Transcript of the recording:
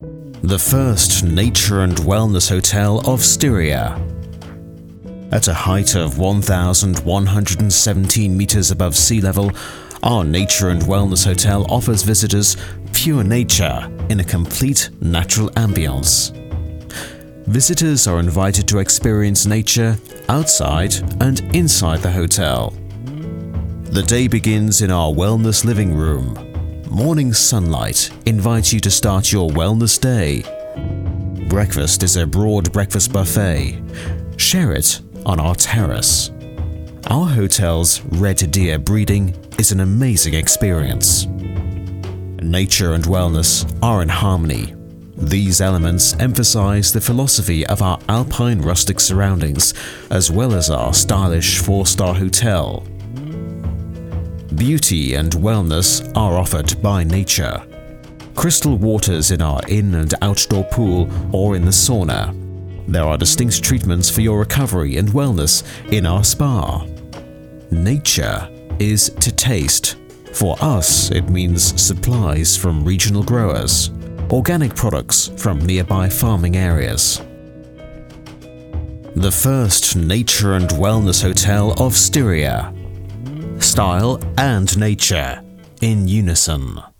The first nature and wellness hotel of Styria. At a height of 1,117 meters above sea level, our Nature and Wellness Hotel offers visitors pure nature in a complete natural ambience. Visitors are invited to experience nature outside and inside the hotel. The day begins in our wellness living room. Morning sunlight invites you to start your wellness day. Breakfast is a broad breakfast buffet. Share it on our terrace. Our hotel's red deer breeding is an amazing experience. Nature and wellness are in harmony. These elements emphasize the philosophy of our alpine rustic surroundings, as well as our stylish 4-star hotel. Beauty and wellness are offered by nature. Crystal waters in our in- and outdoor pool or in the sauna. There are distinct treatments for your recovery and wellness in our spa. Nature is to taste. For us, it means supplies from regional growers, organic products from nearby farming areas. The first nature and wellness hotel of Styria. Style and nature in unison.